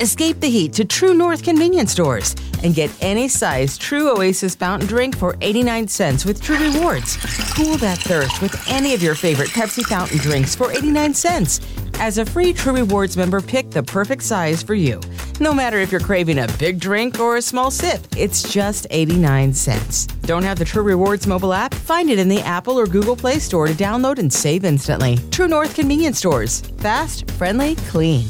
Escape the heat to True North convenience stores and get any size True Oasis fountain drink for 89 cents with True Rewards. Cool that thirst with any of your favorite Pepsi fountain drinks for 89 cents. As a free True Rewards member, pick the perfect size for you. No matter if you're craving a big drink or a small sip, it's just 89 cents. Don't have the True Rewards mobile app? Find it in the Apple or Google Play Store to download and save instantly. True North convenience stores. Fast, friendly, clean.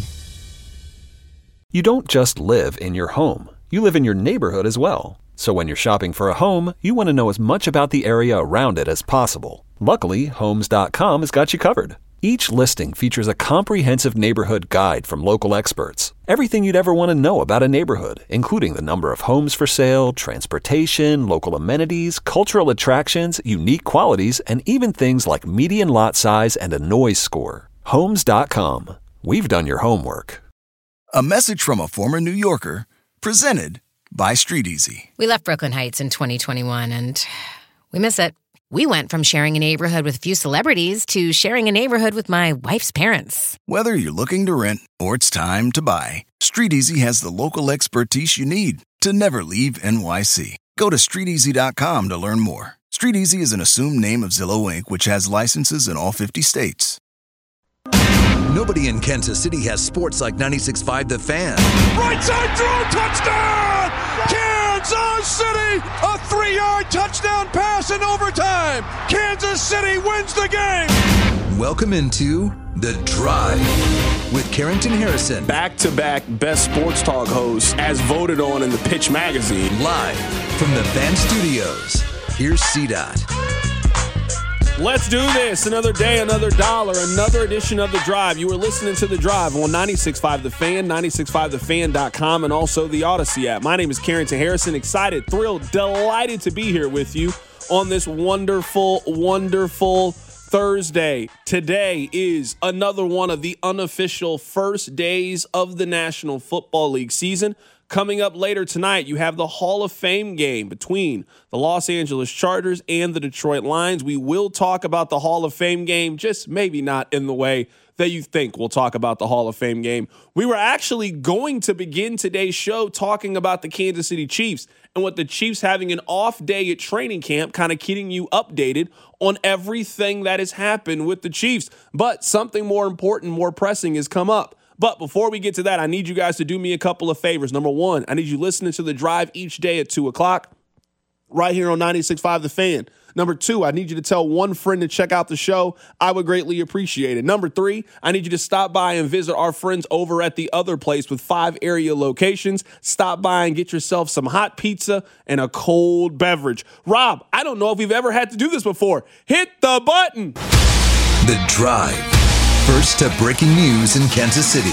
You don't just live in your home. You live in your neighborhood as well. So when you're shopping for a home, you want to know as much about the area around it as possible. Luckily, Homes.com has got you covered. Each listing features a comprehensive neighborhood guide from local experts. Everything you'd ever want to know about a neighborhood, including the number of homes for sale, transportation, local amenities, cultural attractions, unique qualities, and even things like median lot size and a noise score. Homes.com. We've done your homework. A message from a former New Yorker, presented by StreetEasy. We left Brooklyn Heights in 2021, and we miss it. We went from sharing a neighborhood with a few celebrities to sharing a neighborhood with my wife's parents. Whether you're looking to rent or it's time to buy, StreetEasy has the local expertise you need to never leave NYC. Go to StreetEasy.com to learn more. StreetEasy is an assumed name of Zillow Inc., which has licenses in all 50 states. Nobody in Kansas City has sports like 96.5 The Fan. Right side throw, touchdown! Kansas City, a 3-yard touchdown pass in overtime. Kansas City wins the game. Welcome into The Drive with Carrington Harrison. Back-to-back best sports talk hosts as voted on in the Pitch magazine. Live from the Fan Studios. Here's CDOT. Let's do this. Another day, another dollar, another edition of The Drive. You were listening to The Drive on 96.5 The Fan, 96.5thefan.com, and also the Odyssey app. My name is Carrington Harrison. Excited, thrilled, delighted to be here with you on this wonderful, wonderful Thursday. Today is another one of the unofficial first days of the National Football League season. Coming up later tonight, you have the Hall of Fame game between the Los Angeles Chargers and the Detroit Lions. We will talk about the Hall of Fame game, just maybe not in the way that you think we'll talk about the Hall of Fame game. We were actually going to begin today's show talking about the Kansas City Chiefs and what the Chiefs having an off day at training camp, kind of keeping you updated on everything that has happened with the Chiefs. But something more important, more pressing has come up. But before we get to that, I need you guys to do me a couple of favors. Number one, I need you listening to The Drive each day at 2 o'clock right here on 96.5 The Fan. Number two, I need you to tell one friend to check out the show. I would greatly appreciate it. Number three, I need you to stop by and visit our friends over at The Other Place with 5 area locations. Stop by and get yourself some hot pizza and a cold beverage. Rob, I don't know if we've ever had to do this before. Hit the button. The Drive. First to breaking news in Kansas City.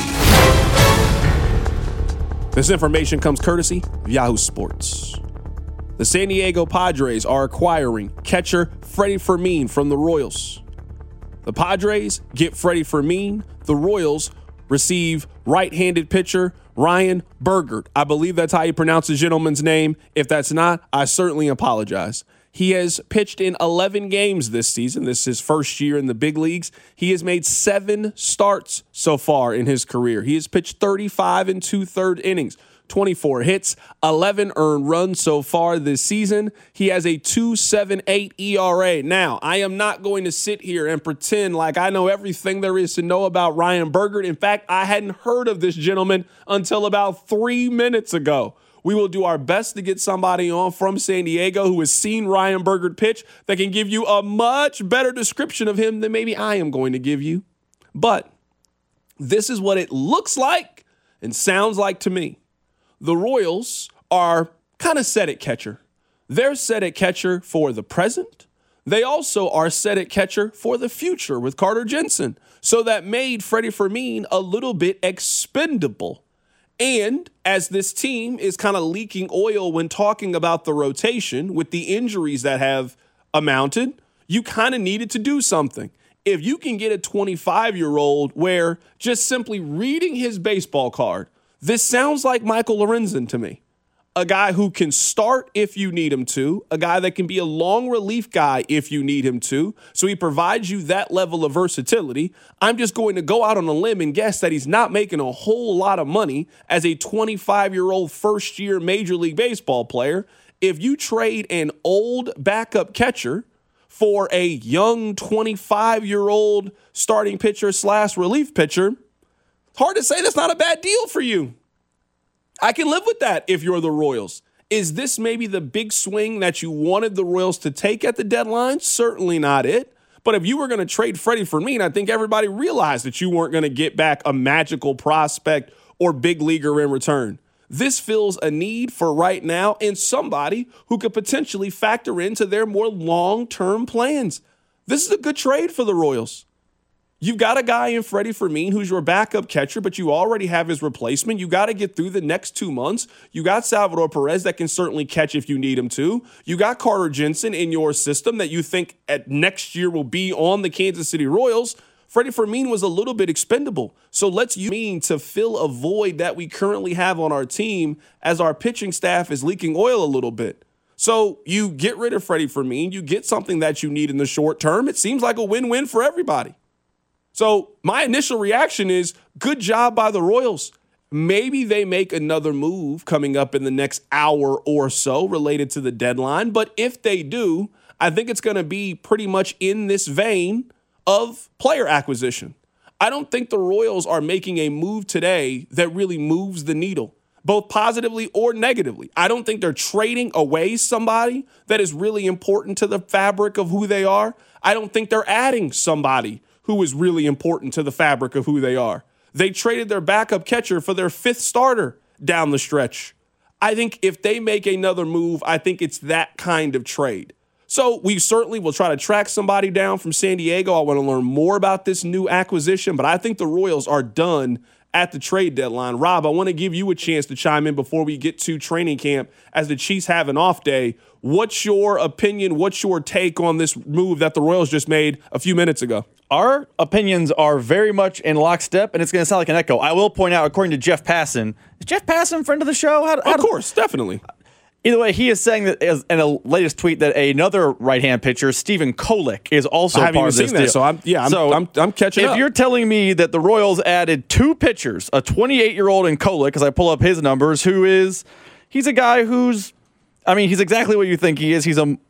This information comes courtesy of Yahoo Sports. The San Diego Padres are acquiring catcher Freddie Fermin from the Royals. The Padres get Freddie Fermin. The Royals receive right-handed pitcher Ryan Bergert. I believe that's how you pronounce the gentleman's name. If that's not, I certainly apologize. He has pitched in 11 games this season. This is his first year in the big leagues. He has made 7 starts so far in his career. He has pitched 35 and 2/3 innings, 24 hits, 11 earned runs so far this season. He has a 2.78 ERA. Now, I am not going to sit here and pretend like I know everything there is to know about Ryan Bergert. In fact, I hadn't heard of this gentleman until about 3 minutes ago. We will do our best to get somebody on from San Diego who has seen Ryan Bergert pitch that can give you a much better description of him than maybe I am going to give you. But this is what it looks like and sounds like to me. The Royals are kind of set at catcher. They're set at catcher for the present. They also are set at catcher for the future with Carter Jensen. So that made Freddie Fermin a little bit expendable. And as this team is kind of leaking oil when talking about the rotation with the injuries that have amounted, you kind of needed to do something. If you can get a 25-year-old where just simply reading his baseball card, this sounds like Michael Lorenzen to me. a guy who can start if you need him to, a guy that can be a long relief guy if you need him to. So he provides you that level of versatility. I'm just going to go out on a limb and guess that he's not making a whole lot of money as a 25-year-old first-year Major League Baseball player. If you trade an old backup catcher for a young 25-year-old starting pitcher / relief pitcher, hard to say that's not a bad deal for you. I can live with that if you're the Royals. Is this maybe the big swing that you wanted the Royals to take at the deadline? Certainly not it. But if you were going to trade Freddie Fermin, I think everybody realized that you weren't going to get back a magical prospect or big leaguer in return. This fills a need for right now and somebody who could potentially factor into their more long-term plans. This is a good trade for the Royals. You've got a guy in Freddie Fermin who's your backup catcher, but you already have his replacement. You got to get through the next 2 months. You got Salvador Perez that can certainly catch if you need him to. You got Carter Jensen in your system that you think at next year will be on the Kansas City Royals. Freddie Fermin was a little bit expendable. So let's use him to fill a void that we currently have on our team as our pitching staff is leaking oil a little bit. So you get rid of Freddie Fermin. You get something that you need in the short term. It seems like a win-win for everybody. So my initial reaction is good job by the Royals. Maybe they make another move coming up in the next hour or so related to the deadline. But if they do, I think it's going to be pretty much in this vein of player acquisition. I don't think the Royals are making a move today that really moves the needle, both positively or negatively. I don't think they're trading away somebody that is really important to the fabric of who they are. I don't think they're adding somebody who is really important to the fabric of who they are. They traded their backup catcher for their fifth starter down the stretch. I think if they make another move, I think it's that kind of trade. So we certainly will try to track somebody down from San Diego. I want to learn more about this new acquisition, but I think the Royals are done at the trade deadline. Rob, I want to give you a chance to chime in before we get to training camp as the Chiefs have an off day. What's your opinion? What's your take on this move that the Royals just made a few minutes ago? Our opinions are very much in lockstep, and it's going to sound like an echo. I will point out, according to Jeff Passan, is Jeff Passan a friend of the show? Of course, definitely. Either way, he is saying that in a latest tweet that another right-hand pitcher, Stephen Kolek, is also part of this deal. So I'm catching up. If you're telling me that the Royals added two pitchers, a 28-year-old in Kolek, as I pull up his numbers, he's a guy who's, he's exactly what you think he is. He's a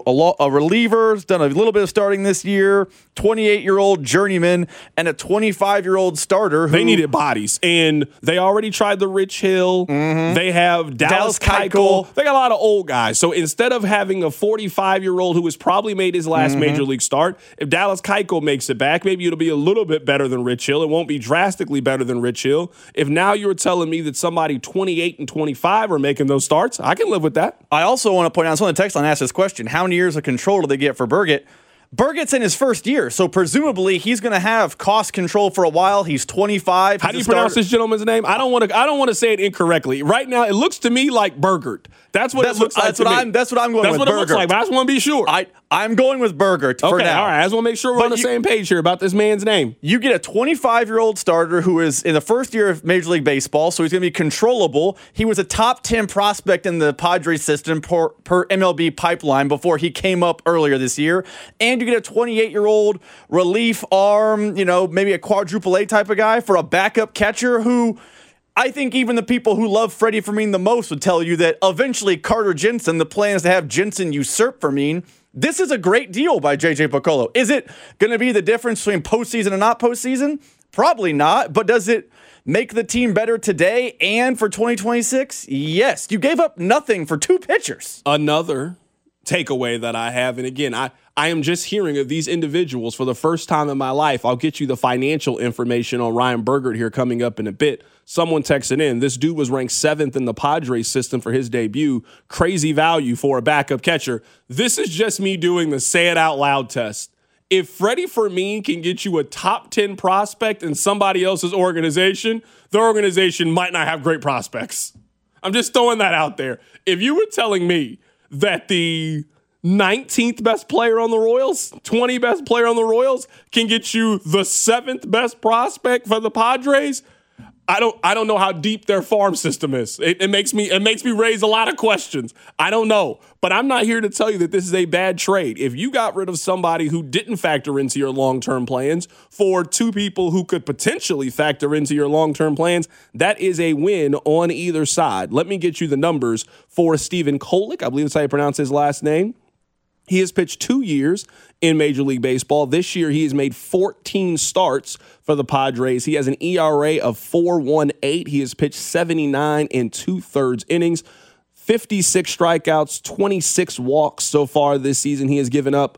reliever, has done a little bit of starting this year, 28-year-old journeyman, and a 25-year-old starter. They needed bodies, and they already tried the Rich Hill. Mm-hmm. They have Dallas Keuchel. They got a lot of old guys. So instead of having a 45-year-old who has probably made his last major league start, if Dallas Keuchel makes it back, maybe it'll be a little bit better than Rich Hill. It won't be drastically better than Rich Hill. If now you're telling me that somebody 28 and 25 are making those starts, I can live with that. I also want to point out, someone on the text line asked this question: how many years of control do they get for Burgett? Burgett's in his first year, so presumably he's going to have cost control for a while. He's 25. How do you pronounce this gentleman's name? I don't want to say it incorrectly. Right now, it looks to me like Burgert. That's what it looks like to me. That's what I'm going with. That's what it looks like, but I just want to be sure. I'm going with Burgert for now. All right. I just want to make sure we're on the same page here about this man's name. You get a 25-year-old starter who is in the first year of Major League Baseball, so he's going to be controllable. He was a top 10 prospect in the Padres system per MLB pipeline before he came up earlier this year. And you get a 28-year-old relief arm, maybe a quadruple A type of guy for a backup catcher who, I think even the people who love Freddie Fermin the most would tell you that eventually Carter Jensen, the plan is to have Jensen usurp Fermin. This is a great deal by J.J. Picollo. Is it going to be the difference between postseason and not postseason? Probably not, but does it make the team better today and for 2026? Yes. You gave up nothing for two pitchers. Another takeaway that I have, and again, I am just hearing of these individuals for the first time in my life. I'll get you the financial information on Ryan Burgert here coming up in a bit. Someone texted in, this dude was ranked 7th in the Padres system for his debut. Crazy value for a backup catcher. This is just me doing the say it out loud test. If Freddie Fermin can get you a top 10 prospect in somebody else's organization, their organization might not have great prospects. I'm just throwing that out there. If you were telling me that the 19th best player on the Royals, 20th best player on the Royals can get you the 7th best prospect for the Padres, I don't know how deep their farm system is. It makes me raise a lot of questions. I don't know. But I'm not here to tell you that this is a bad trade. If you got rid of somebody who didn't factor into your long-term plans for two people who could potentially factor into your long-term plans, that is a win on either side. Let me get you the numbers for Stephen Kolek. I believe that's how you pronounce his last name. He has pitched 2 years in Major League Baseball. This year, he has made 14 starts for the Padres. He has an ERA of 4.18. He has pitched 79 2/3 innings, 56 strikeouts, 26 walks so far this season. He has given up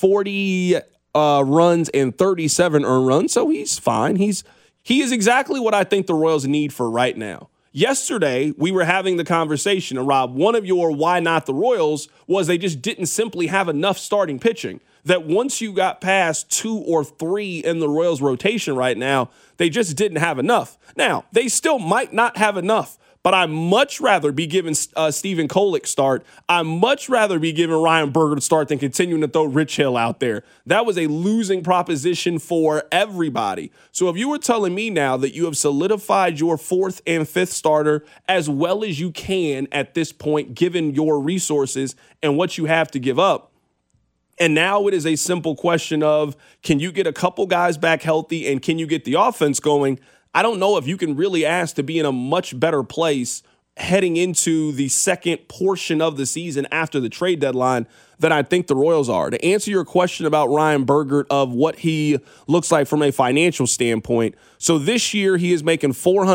40 runs and 37 earned runs, so he's fine. He is exactly what I think the Royals need for right now. Yesterday, we were having the conversation, and Rob, one of your why not the Royals was they just didn't simply have enough starting pitching. That once you got past 2 or 3 in the Royals rotation right now, they just didn't have enough. Now, they still might not have enough, but I'd much rather be giving Stephen Kolek start. I'd much rather be giving Ryan Berger start than continuing to throw Rich Hill out there. That was a losing proposition for everybody. So if you were telling me now that you have solidified your 4th and 5th starter as well as you can at this point, given your resources and what you have to give up, and now it is a simple question of, can you get a couple guys back healthy and can you get the offense going? I don't know if you can really ask to be in a much better place heading into the second portion of the season after the trade deadline than I think the Royals are. To answer your question about Ryan Berger of what he looks like from a financial standpoint, so this year he is making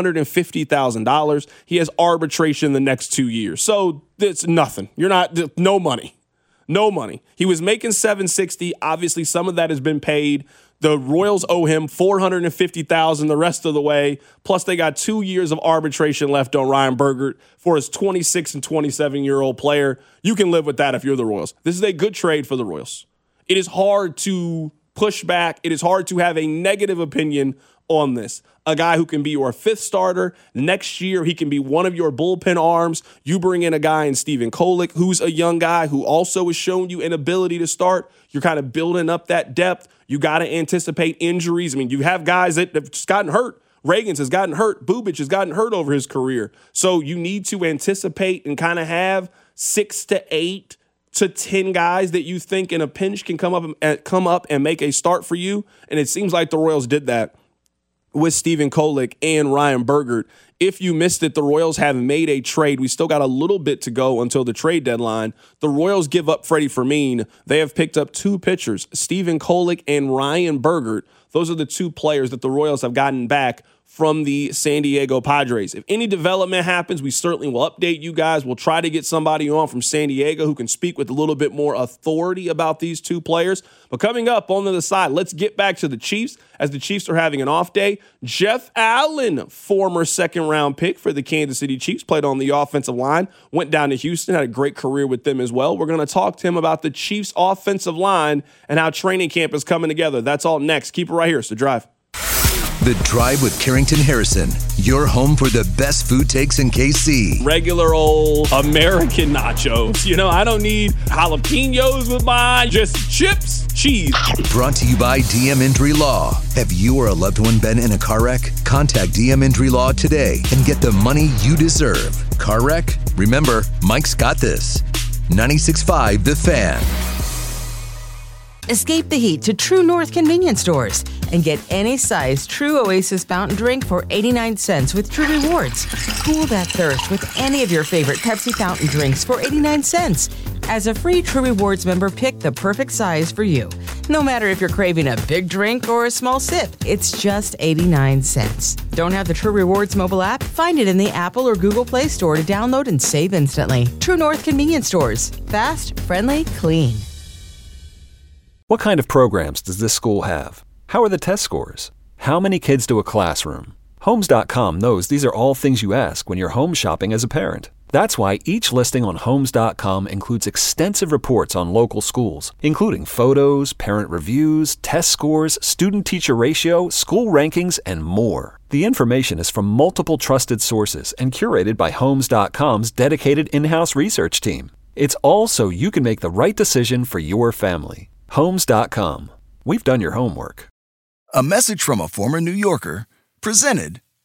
$450,000. He has arbitration the next 2 years. So it's nothing. No money. No money. He was making $760,000. Obviously, some of that has been paid. The Royals owe him $450,000 the rest of the way. Plus, they got 2 years of arbitration left on Ryan Berger for his 26 and 27-year-old player. You can live with that if you're the Royals. This is a good trade for the Royals. It is hard to push back. It is hard to have a negative opinion on this. A guy who can be your 5th starter. Next year, he can be one of your bullpen arms. You bring in a guy in Stephen Kolek, who's a young guy who also has shown you an ability to start. You're kind of building up that depth. You got to anticipate injuries. I mean, you have guys that have just gotten hurt. Reagans has gotten hurt. Bubic has gotten hurt over his career. So you need to anticipate and kind of have 6 to 8 to 10 guys that you think in a pinch can come up and make a start for you. And it seems like the Royals did that with Stephen Kolek and Ryan Berger. If you missed it, the Royals have made a trade. We still got a little bit to go until the trade deadline. The Royals give up Freddie Fermin. They have picked up 2 pitchers, Stephen Kolek and Ryan Berger. Those are the 2 players that the Royals have gotten back from the San Diego Padres. If any development happens, we certainly will update you guys. We'll try to get somebody on from San Diego who can speak with a little bit more authority about these 2 players. But coming up on the other side, let's get back to the Chiefs as the Chiefs are having an off day. Jeff Allen, former second-round pick for the Kansas City Chiefs, played on the offensive line, went down to Houston, had a great career with them as well. We're going to talk to him about the Chiefs' offensive line and how training camp is coming together. That's all next. Keep it right here. It's The Drive. The Drive with Carrington Harrison, your home for the best food takes in KC. Regular old American nachos. You know, I don't need jalapenos with mine, just chips, cheese. Brought to you by DM Injury Law. Have you or a loved one been in a car wreck? Contact DM Injury Law today and get the money you deserve. Car wreck? Remember, Mike's got this. 96.5 The Fan. Escape the heat to True North convenience stores and get any size True Oasis fountain drink for 89 cents with True Rewards. Cool that thirst with any of your favorite Pepsi fountain drinks for 89 cents. As a free True Rewards member, pick the perfect size for you. No matter if you're craving a big drink or a small sip, it's just 89 cents. Don't have the True Rewards mobile app? Find it in the Apple or Google Play Store to download and save instantly. True North convenience stores. Fast, friendly, clean. What kind of programs does this school have? How are the test scores? How many kids do a classroom? Homes.com knows these are all things you ask when you're home shopping as a parent. That's why each listing on Homes.com includes extensive reports on local schools, including photos, parent reviews, test scores, student-teacher ratio, school rankings, and more. The information is from multiple trusted sources and curated by Homes.com's dedicated in-house research team. It's all so you can make the right decision for your family. Homes.com. We've done your homework. A message from a former New Yorker, presented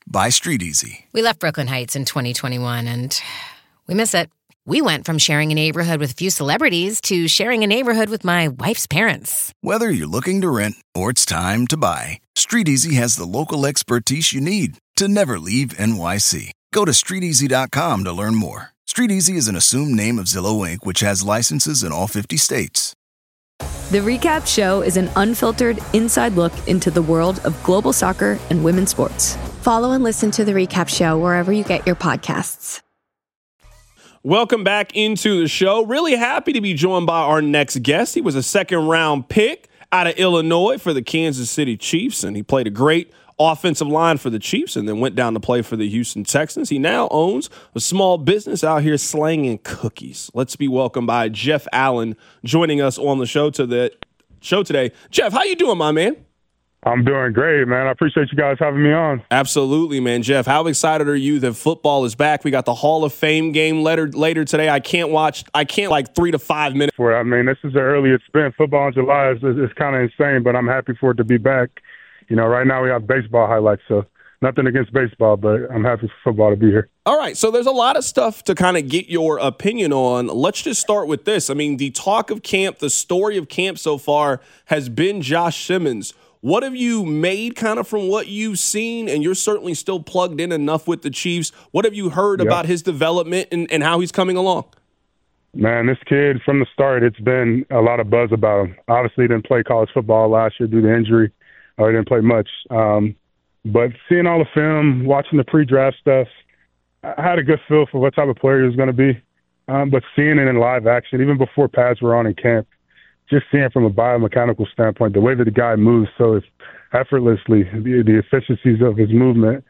by StreetEasy. We left Brooklyn Heights in 2021, and we miss it. We went from sharing a neighborhood with a few celebrities to sharing a neighborhood with my wife's parents. Whether you're looking to rent or it's time to buy, StreetEasy has the local expertise you need to never leave NYC. Go to StreetEasy.com to learn more. StreetEasy is an assumed name of Zillow Inc., which has licenses in all 50 states. The Recap Show is an unfiltered, inside look into the world of global soccer and women's sports. Follow and listen to The Recap Show wherever you get your podcasts. Welcome back into the show. Really happy to be joined by our next guest. He was a second-round pick out of Illinois for the Kansas City Chiefs, and he played a great offensive line for the Chiefs and then went down to play for the Houston Texans. He now owns a small business out here slanging cookies. Let's be welcomed by Jeff Allen joining us on the show today. Jeff, how you doing, my man? I'm doing great, man. I appreciate you guys having me on. Absolutely, man. Jeff, how excited are you that football is back? We got the Hall of Fame game later today. I can't like 3 to 5 minutes. I mean, this is the earliest spin. Football in July is kind of insane, but I'm happy for it to be back. You know, right now we have baseball highlights, so nothing against baseball, but I'm happy for football to be here. All right, so there's a lot of stuff to kind of get your opinion on. Let's just start with this. I mean, the talk of camp, the story of camp so far has been Josh Simmons. What have you made kind of from what you've seen? And you're certainly still plugged in enough with the Chiefs. What have you heard about his development and how he's coming along? Man, this kid, from the start, it's been a lot of buzz about him. Obviously, he didn't play college football last year due to injury. He didn't play much. But seeing all the film, watching the pre-draft stuff, I had a good feel for what type of player he was going to be. But seeing it in live action, even before pads were on in camp, just seeing from a biomechanical standpoint, the way that the guy moves so effortlessly, the efficiencies of his movement,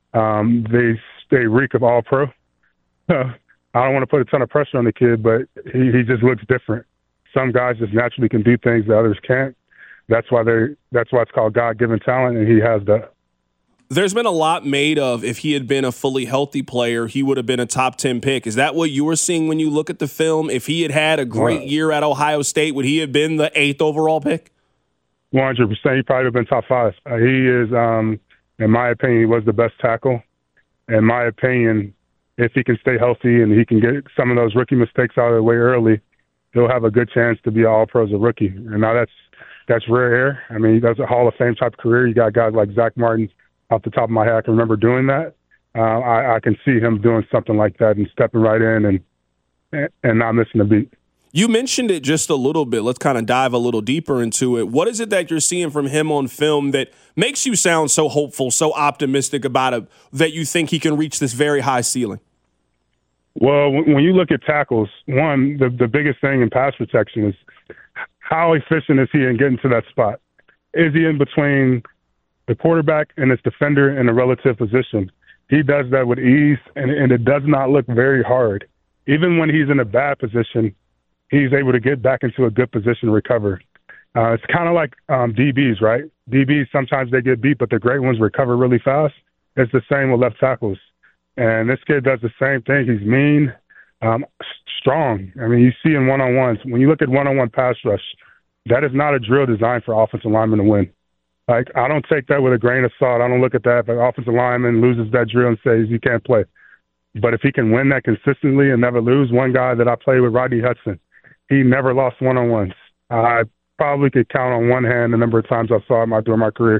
they reek of all-pro. I don't want to put a ton of pressure on the kid, but he just looks different. Some guys just naturally can do things that others can't. That's why it's called God-given talent, and he has that. There's been a lot made of if he had been a fully healthy player, he would have been a top 10 pick. Is that what you were seeing when you look at the film? If he had had a great year at Ohio State, would he have been the 8th overall pick? 100%. He probably would have been top 5. He is, in my opinion, he was the best tackle. In my opinion, if he can stay healthy and he can get some of those rookie mistakes out of the way early, he'll have a good chance to be an All-Pro as a rookie. And now that's rare air. I mean, he does a Hall of Fame type of career. You got guys like Zach Martin. Off the top of my head, I can remember doing that. I can see him doing something like that and stepping right in and not missing a beat. You mentioned it just a little bit. Let's kind of dive a little deeper into it. What is it that you're seeing from him on film that makes you sound so hopeful, so optimistic about it, that you think he can reach this very high ceiling? Well, when you look at tackles, one, the biggest thing in pass protection is how efficient is he in getting to that spot? Is he in between the quarterback and his defender in a relative position? He does that with ease, and it does not look very hard. Even when he's in a bad position, he's able to get back into a good position to recover. It's kind of like DBs, right? DBs, sometimes they get beat, but the great ones recover really fast. It's the same with left tackles. And this kid does the same thing. He's mean, strong. I mean, you see in one-on-ones, when you look at one-on-one pass rush, that is not a drill designed for offensive linemen to win. Like, I don't take that with a grain of salt. I don't look at that if an offensive lineman loses that drill and says you can't play. But if he can win that consistently and never lose, one guy that I played with, Rodney Hudson, he never lost one-on-ones. I probably could count on one hand the number of times I saw him during my career.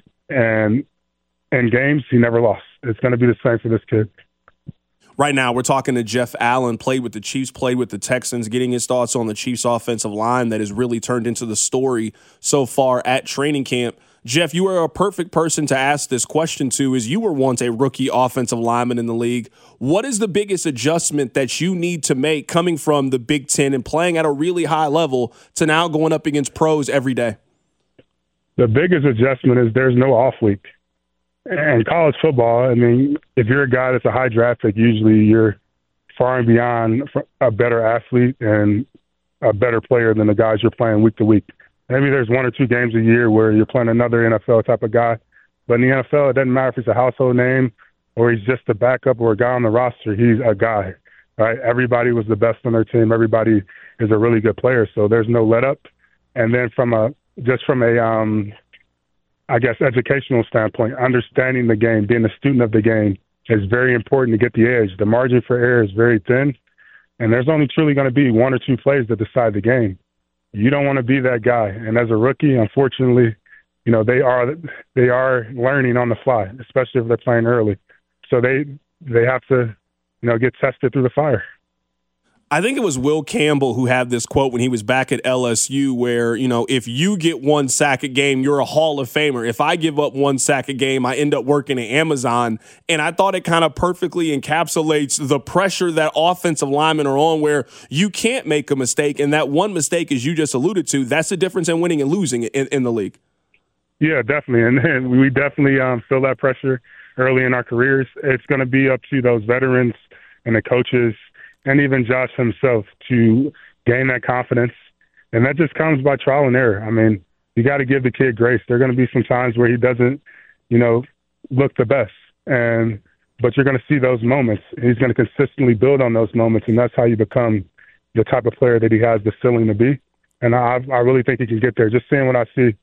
And in games, he never lost. It's going to be the same for this kid. Right now, we're talking to Jeff Allen, played with the Chiefs, played with the Texans, getting his thoughts on the Chiefs' offensive line that has really turned into the story so far at training camp. Jeff, you are a perfect person to ask this question to, as you were once a rookie offensive lineman in the league. What is the biggest adjustment that you need to make coming from the Big Ten and playing at a really high level to now going up against pros every day? The biggest adjustment is there's no off week. And college football, I mean, if you're a guy that's a high draft pick, usually you're far and beyond a better athlete and a better player than the guys you're playing week to week. Maybe there's 1 or 2 games a year where you're playing another NFL type of guy. But in the NFL, it doesn't matter if he's a household name or he's just a backup or a guy on the roster. He's a guy, right? Everybody was the best on their team. Everybody is a really good player. So there's no let up. And then from a I guess, educational standpoint, understanding the game, being a student of the game is very important to get the edge. The margin for error is very thin, and there's only truly going to be one or two plays that decide the game. You don't want to be that guy. And as a rookie, unfortunately, they are learning on the fly, especially if they're playing early. So they have to, get tested through the fire. I think it was Will Campbell who had this quote when he was back at LSU where, if you get one sack a game, you're a Hall of Famer. If I give up one sack a game, I end up working at Amazon. And I thought it kind of perfectly encapsulates the pressure that offensive linemen are on where you can't make a mistake. And that one mistake, as you just alluded to, that's the difference in winning and losing in the league. Yeah, definitely. And we definitely feel that pressure early in our careers. It's going to be up to those veterans and the coaches and even Josh himself to gain that confidence. And that just comes by trial and error. I mean, you got to give the kid grace. There are going to be some times where he doesn't, look the best. But you're going to see those moments. He's going to consistently build on those moments, and that's how you become the type of player that he has the ceiling to be. And I really think he can get there. Just seeing what I see,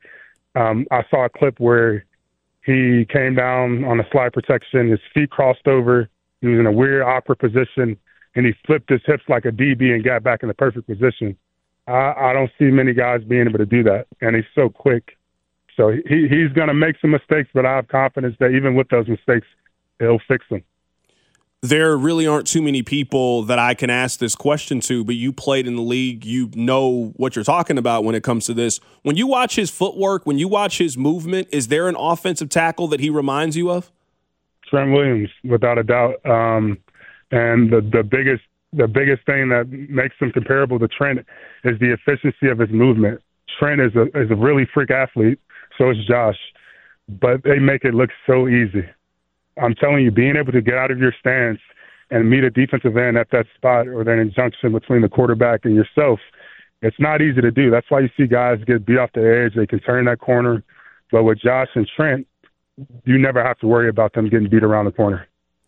I saw a clip where he came down on a slide protection, his feet crossed over, he was in a weird, awkward position, and he flipped his hips like a DB and got back in the perfect position. I don't see many guys being able to do that, and he's so quick. So he's going to make some mistakes, but I have confidence that even with those mistakes, he'll fix them. There really aren't too many people that I can ask this question to, but you played in the league. You know what you're talking about when it comes to this. When you watch his footwork, when you watch his movement, is there an offensive tackle that he reminds you of? Trent Williams, without a doubt. And the biggest thing that makes him comparable to Trent is the efficiency of his movement. Trent is a really freak athlete, so is Josh, but they make it look so easy. I'm telling you, being able to get out of your stance and meet a defensive end at that spot or that injunction between the quarterback and yourself, it's not easy to do. That's why you see guys get beat off the edge. They can turn that corner. But with Josh and Trent, you never have to worry about them getting beat around the corner.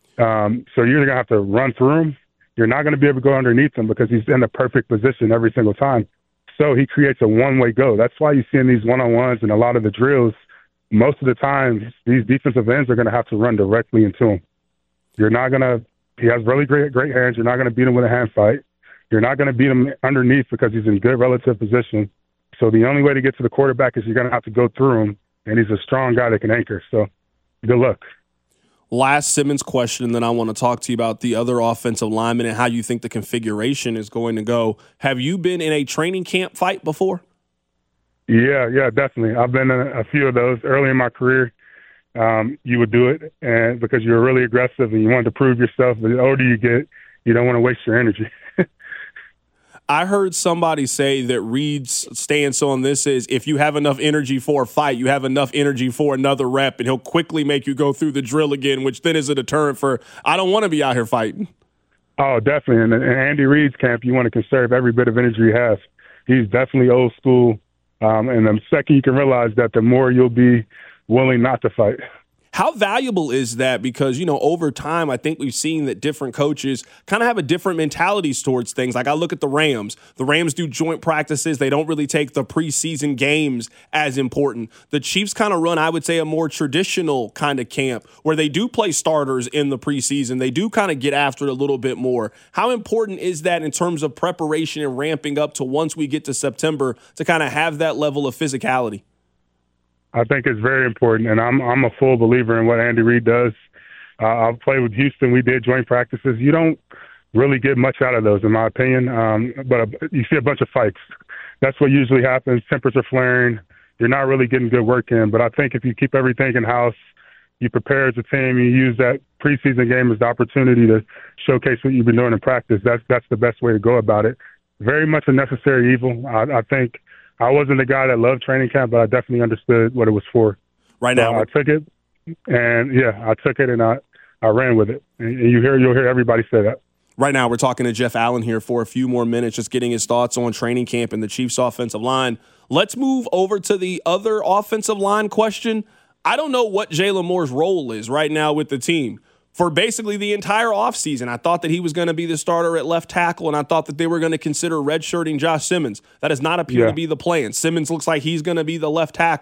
So you're going to have to run through him. You're not going to be able to go underneath him because he's in the perfect position every single time. So he creates a one-way go. That's why you see in these one-on-ones and a lot of the drills, most of the time, these defensive ends are going to have to run directly into him. You're not going to – he has really great hands. You're not going to beat him with a hand fight. You're not going to beat him underneath because he's in good relative position. So the only way to get to the quarterback is you're going to have to go through him, and he's a strong guy that can anchor. So good luck. Last Simmons question, and then I want to talk to you about the other offensive linemen and how you think the configuration is going to go. Have you been in a training camp fight before? Yeah, definitely. I've been in a few of those early in my career. You would do it and because you were really aggressive and you wanted to prove yourself. But the older you get, you don't want to waste your energy. I heard somebody say that Reed's stance on this is if you have enough energy for a fight, you have enough energy for another rep, and he'll quickly make you go through the drill again, which then is a deterrent for, I don't want to be out here fighting. Oh, definitely. In Andy Reid's camp, you want to conserve every bit of energy you have. He's definitely old school. And the second you can realize that, the more you'll be willing not to fight. How valuable is that? Because, over time, I think we've seen that different coaches kind of have a different mentality towards things. Like I look at the Rams. The Rams do joint practices. They don't really take the preseason games as important. The Chiefs kind of run, I would say, a more traditional kind of camp where they do play starters in the preseason. They do kind of get after it a little bit more. How important is that in terms of preparation and ramping up to once we get to September to kind of have that level of physicality? I think it's very important, and I'm a full believer in what Andy Reid does. I've played with Houston. We did joint practices. You don't really get much out of those, in my opinion, but you see a bunch of fights. That's what usually happens. Tempers are flaring. You're not really getting good work in. But I think if you keep everything in-house, you prepare as a team, you use that preseason game as the opportunity to showcase what you've been doing in practice, that's the best way to go about it. Very much a necessary evil. I think – I wasn't the guy that loved training camp, but I definitely understood what it was for. Right now, I took it, and I ran with it. And you'll hear everybody say that. Right now, we're talking to Jeff Allen here for a few more minutes, just getting his thoughts on training camp and the Chiefs' offensive line. Let's move over to the other offensive line question. I don't know what Jalen Moore's role is right now with the team. For basically the entire offseason, I thought that he was going to be the starter at left tackle, and I thought that they were going to consider redshirting Josh Simmons. That does not appear to be the plan. Simmons looks like he's going to be the left tackle.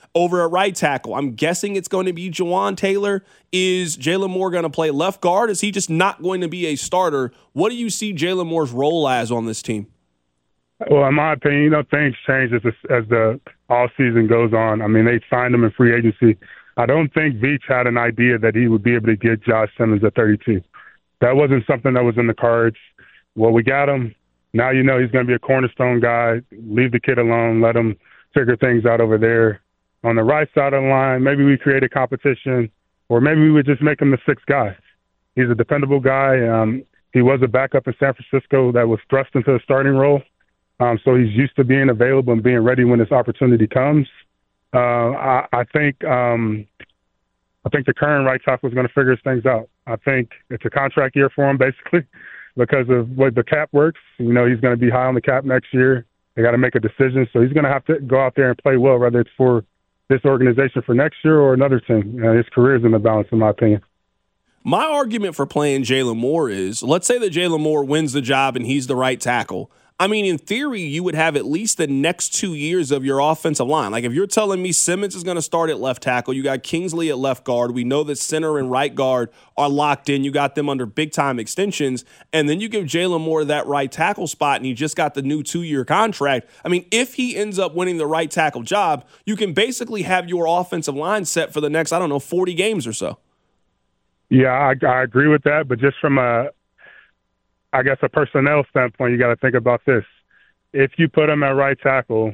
over at right tackle. I'm guessing it's going to be Jawaan Taylor. Is Jalen Moore going to play left guard? Is he just not going to be a starter? What do you see Jalen Moore's role as on this team? Well, in my opinion, things change as the all-season goes on. I mean, they signed him in free agency. I don't think Veach had an idea that he would be able to get Josh Simmons at 32. That wasn't something that was in the cards. Well, we got him. Now you know he's going to be a cornerstone guy. Leave the kid alone. Let him figure things out over there. On the right side of the line, maybe we create a competition, or maybe we would just make him the sixth guy. He's a dependable guy. He was a backup in San Francisco that was thrust into a starting role. So he's used to being available and being ready when this opportunity comes. I think the current right tackle is going to figure things out. I think it's a contract year for him, basically, because of what the cap works. You know, he's going to be high on the cap next year. They got to make a decision. So he's going to have to go out there and play well, whether it's for this organization for next year or another team. His career is in the balance, in my opinion. My argument for playing Jalen Moore is, let's say that Jalen Moore wins the job and he's the right tackle. I mean, in theory, you would have at least the next 2 years of your offensive line. Like, if you're telling me Simmons is going to start at left tackle, you got Kingsley at left guard. We know that center and right guard are locked in. You got them under big-time extensions. And then you give Jalen Moore that right tackle spot, and you just got the new 2-year contract. I mean, if he ends up winning the right tackle job, you can basically have your offensive line set for the next, 40 games or so. Yeah, I agree with that. But just from a personnel standpoint, you got to think about this. If you put him at right tackle,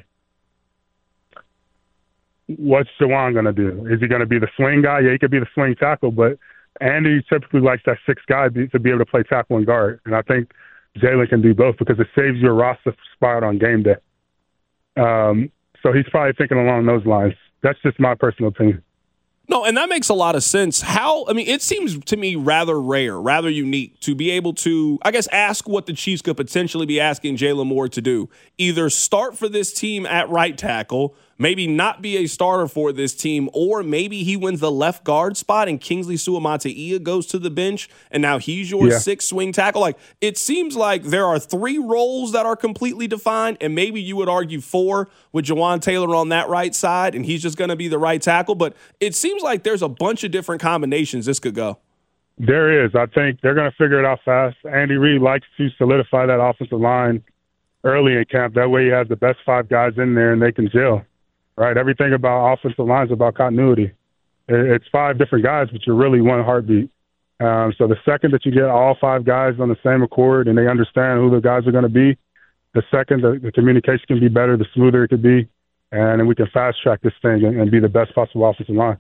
what's Jawaan going to do? Is he going to be the swing guy? Yeah, he could be the swing tackle, but Andy typically likes that sixth guy to be able to play tackle and guard. And I think Jalen can do both because it saves your roster spot on game day. So he's probably thinking along those lines. That's just my personal opinion. No, and that makes a lot of sense. It seems to me rather rare, rather unique to be able to, ask what the Chiefs could potentially be asking Jalen Moore to do. Either start for this team at right tackle, maybe not be a starter for this team, or maybe he wins the left guard spot and Kingsley Suamataia goes to the bench and now he's your sixth swing tackle. Like, it seems like there are 3 roles that are completely defined, and maybe you would argue 4 with Jawaan Taylor on that right side and he's just going to be the right tackle. But it seems like there's a bunch of different combinations this could go. There is. I think they're going to figure it out fast. Andy Reid likes to solidify that offensive line early in camp. That way he has the best 5 guys in there and they can gel. Right, everything about offensive line is about continuity. It's 5 different guys, but you're really one heartbeat. So the second that you get all 5 guys on the same accord and they understand who the guys are going to be, the second the communication can be better, the smoother it could be, and then we can fast track this thing and be the best possible offensive line.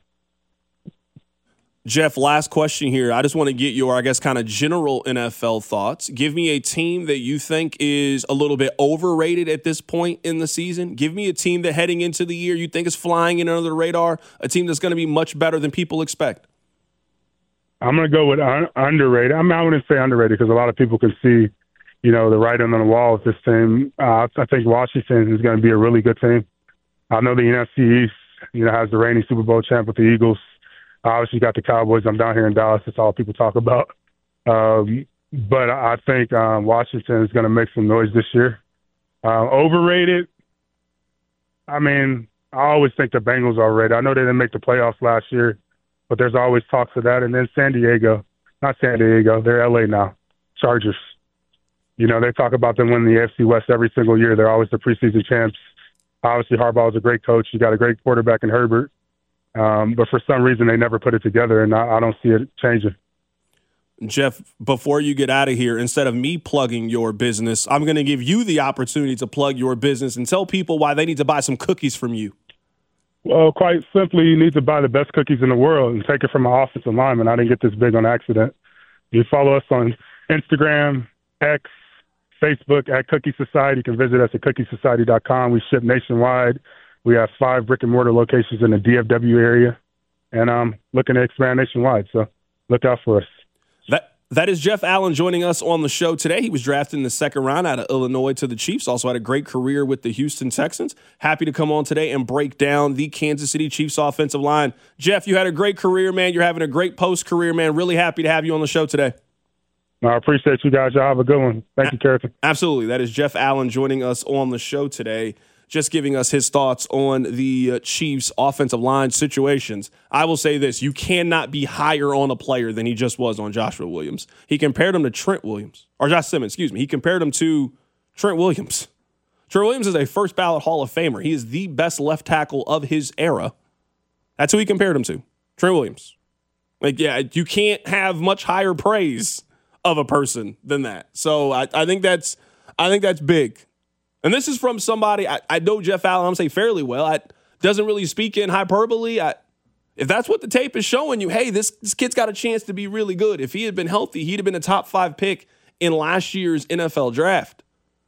Jeff, last question here. I just want to get your, kind of general NFL thoughts. Give me a team that you think is a little bit overrated at this point in the season. Give me a team that heading into the year you think is flying in under the radar, a team that's going to be much better than people expect. I'm going to go with underrated. I wouldn't say underrated because a lot of people can see, the writing on the wall with this team. I think Washington is going to be a really good team. I know the NFC East, has the reigning Super Bowl champ with the Eagles. Obviously, you got the Cowboys. I'm down here in Dallas. That's all people talk about. But I think Washington is going to make some noise this year. Overrated, I always think the Bengals are overrated. I know they didn't make the playoffs last year, but there's always talks of that. And then they're LA now, Chargers. They talk about them winning the AFC West every single year. They're always the preseason champs. Obviously, Harbaugh is a great coach. You got a great quarterback in Herbert. But for some reason, they never put it together, and I don't see it changing. Jeff, before you get out of here, instead of me plugging your business, I'm going to give you the opportunity to plug your business and tell people why they need to buy some cookies from you. Well, quite simply, you need to buy the best cookies in the world and take it from an offensive lineman. I didn't get this big on accident. You follow us on Instagram, X, Facebook at Cookie Society. You can visit us at cookiesociety.com. We ship nationwide. We have 5 brick-and-mortar locations in the DFW area, and I'm looking to expand nationwide, so look out for us. That is Jeff Allen joining us on the show today. He was drafted in the 2nd round out of Illinois to the Chiefs, also had a great career with the Houston Texans. Happy to come on today and break down the Kansas City Chiefs offensive line. Jeff, you had a great career, man. You're having a great post-career, man. Really happy to have you on the show today. I appreciate you guys. Y'all have a good one. Thank you, Carrington. Absolutely. That is Jeff Allen joining us on the show today. just giving us his thoughts on the Chiefs' offensive line situations. I will say this. You cannot be higher on a player than he just was on Joshua Williams. He compared him to Trent Williams. Or Josh Simmons, excuse me. He compared him to Trent Williams. Trent Williams is a first-ballot Hall of Famer. He is the best left tackle of his era. That's who he compared him to, Trent Williams. Like, yeah, you can't have much higher praise of a person than that. So I think that's big. And this is from somebody, I know Jeff Allen, I'm saying fairly well. Doesn't really speak in hyperbole. If that's what the tape is showing you, hey, this kid's got a chance to be really good. If he had been healthy, he'd have been a top 5 pick in last year's NFL draft.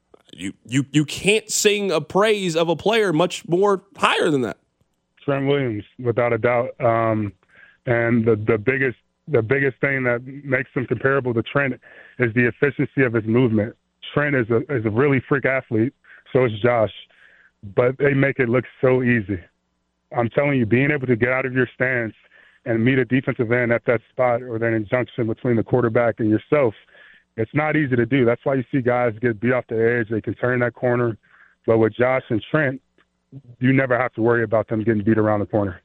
You can't sing a praise of a player much more higher than that. Trent Williams, without a doubt. And the biggest thing that makes him comparable to Trent is the efficiency of his movement. Trent is a really freak athlete. So is Josh, but they make it look so easy. I'm telling you, being able to get out of your stance and meet a defensive end at that spot or that injunction between the quarterback and yourself, it's not easy to do. That's why you see guys get beat off the edge. They can turn that corner. But with Josh and Trent, you never have to worry about them getting beat around the corner.